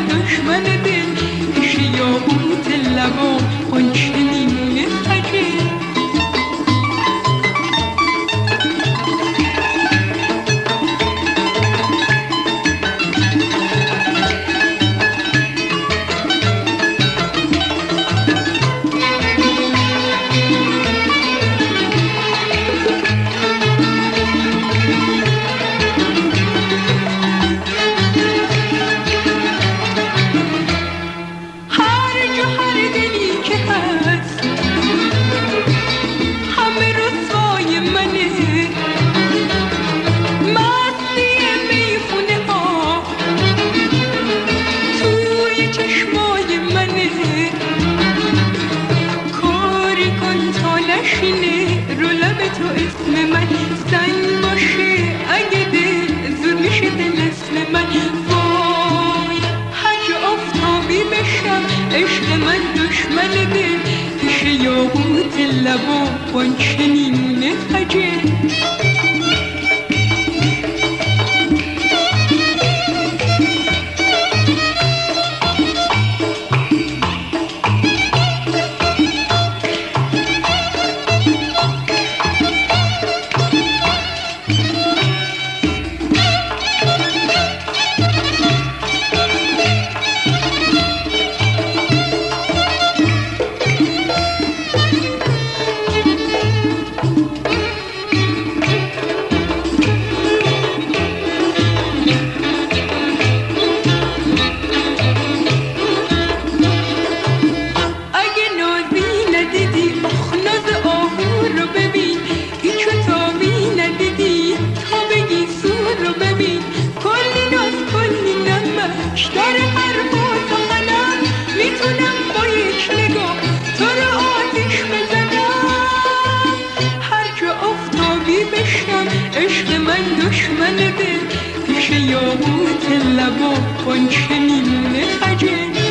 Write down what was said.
دشمن دل پیش یاقوت لبا قنچه میمونه خجل. رو لب تو اسم من سنگ باشه اگه دل زود میشه دلسم من. وای هر آفتابی بشم عشق من دشمن دل پیش یاقوت لبا قنچه میمونه خجل. در هر باز و قلم میتونم با یک نگاه تو رو آتیش بزنم. هر جا آفتابی بشم عشق من دشمن دل پیش یاقوت لبا قنچه میمونه خجل.